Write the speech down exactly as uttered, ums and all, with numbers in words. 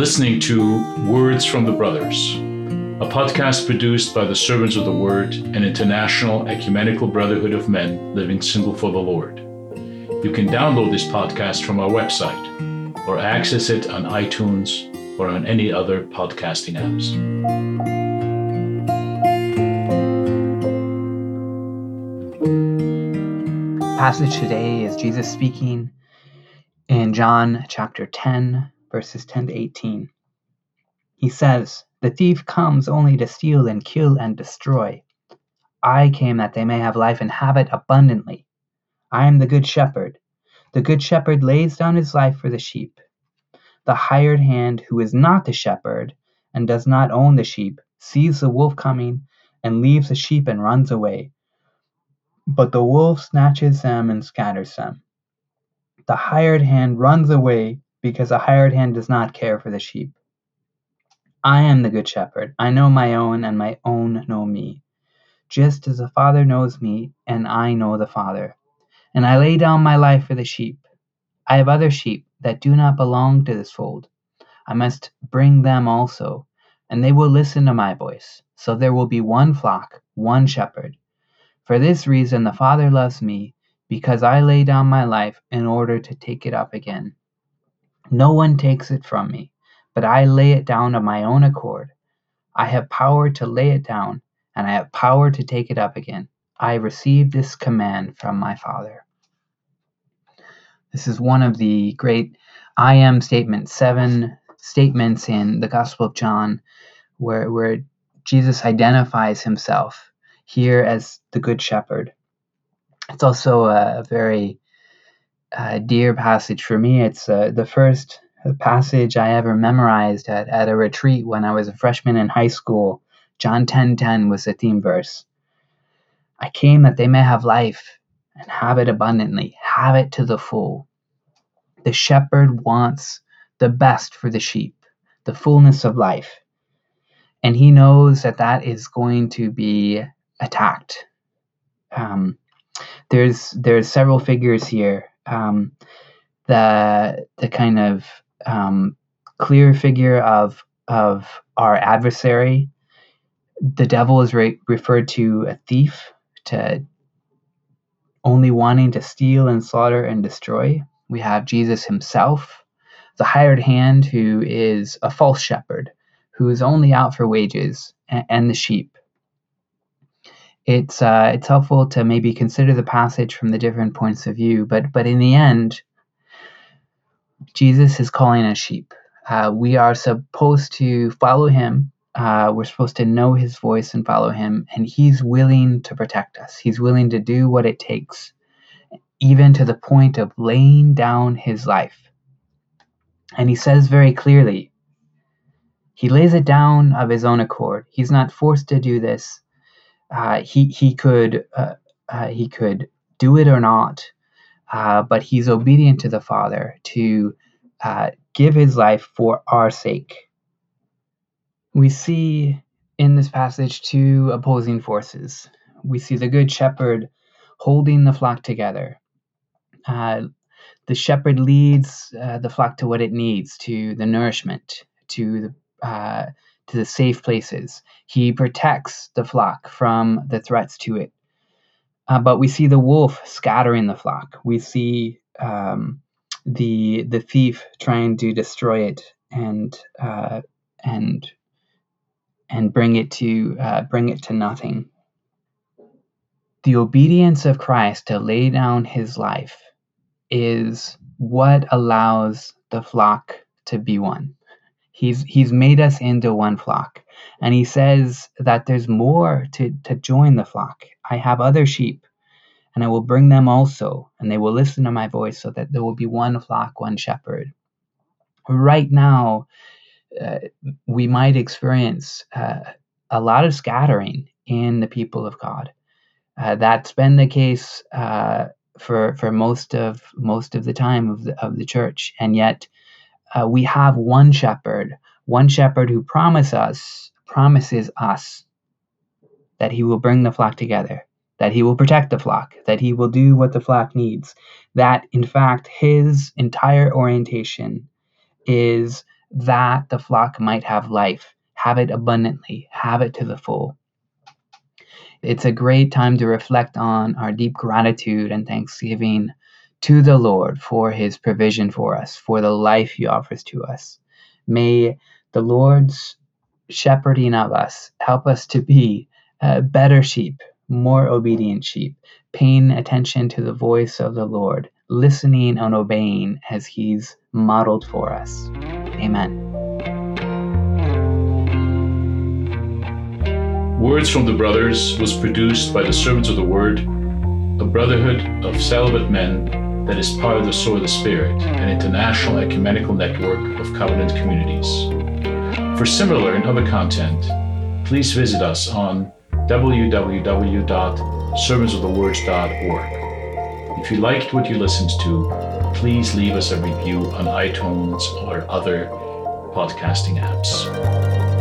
listening to Words from the Brothers, a podcast produced by the Servants of the Word, an international ecumenical brotherhood of men living single for the Lord. You can download this podcast from our website or access it on iTunes or on any other podcasting apps. Passage today is Jesus speaking in John chapter ten, verses ten to eighteen. He says, "The thief comes only to steal and kill and destroy. I came that they may have life and have it abundantly. I am the good shepherd. The good shepherd lays down his life for the sheep. The hired hand, who is not the shepherd and does not own the sheep, sees the wolf coming and leaves the sheep and runs away. But the wolf snatches them and scatters them. The hired hand runs away because the hired hand does not care for the sheep. I am the good shepherd. I know my own, and my own know me, just as the Father knows me, and I know the Father. And I lay down my life for the sheep. I have other sheep that do not belong to this fold. I must bring them also, and they will listen to my voice. So there will be one flock, one shepherd. For this reason the Father loves me, because I lay down my life in order to take it up again. No one takes it from me, but I lay it down of my own accord. I have power to lay it down, and I have power to take it up again. I received this command from my Father." This is one of the great I am statements, seven statements in the Gospel of John, where, where Jesus identifies himself here as the Good Shepherd. It's also a, a very uh, dear passage for me. It's uh, the first passage I ever memorized at, at a retreat when I was a freshman in high school. John ten ten was the theme verse. I came that they may have life and have it abundantly, have it to the full. The shepherd wants the best for the sheep, the fullness of life. And he knows that that is going to be attacked. Um, there's there's several figures here. Um, the the kind of um, clear figure of of our adversary. The devil is re- referred to a thief, to only wanting to steal and slaughter and destroy. We have Jesus himself, the hired hand, who is a false shepherd, who is only out for wages, and, and the sheep. It's uh, it's helpful to maybe consider the passage from the different points of view, but but in the end, Jesus is calling us sheep. Uh, we are supposed to follow him. Uh, we're supposed to know his voice and follow him, and he's willing to protect us. He's willing to do what it takes, even to the point of laying down his life. And he says very clearly, he lays it down of his own accord. He's not forced to do this. Uh, he he could uh, uh, he could do it or not, uh, but he's obedient to the Father to uh, give his life for our sake. We see in this passage two opposing forces. We see the good shepherd holding the flock together. Uh, the shepherd leads uh, the flock to what it needs, to the nourishment, to the uh, to the safe places. He protects the flock from the threats to it. Uh, but we see the wolf scattering the flock. We see um, the the thief trying to destroy it and uh, and and bring it to uh, bring it to nothing. The obedience of Christ to lay down his life is what allows the flock to be one. He's he's made us into one flock. And he says that there's more to, to join the flock. I have other sheep, and I will bring them also, and they will listen to my voice, so that there will be one flock, one shepherd. Right now, uh, we might experience uh, a lot of scattering in the people of God. Uh, that's been the case uh, for for most of most of the time of the of the church, and yet uh, we have one shepherd, one shepherd who promise us promises us that he will bring the flock together, that he will protect the flock, that he will do what the flock needs, that in fact his entire orientation is that the flock might have life, have it abundantly, have it to the full. It's a great time to reflect on our deep gratitude and thanksgiving to the Lord for his provision for us, for the life he offers to us. May the Lord's shepherding of us help us to be uh, better sheep, more obedient sheep, paying attention to the voice of the Lord, listening and obeying as he's modeled for us. Amen. Words from the Brothers was produced by the Servants of the Word, a brotherhood of celibate men that is part of the Sword of the Spirit, an international ecumenical network of covenant communities. For similar and other content, please visit us on w w w dot servants of the words dot org. If you liked what you listened to, please leave us a review on iTunes or other podcasting apps.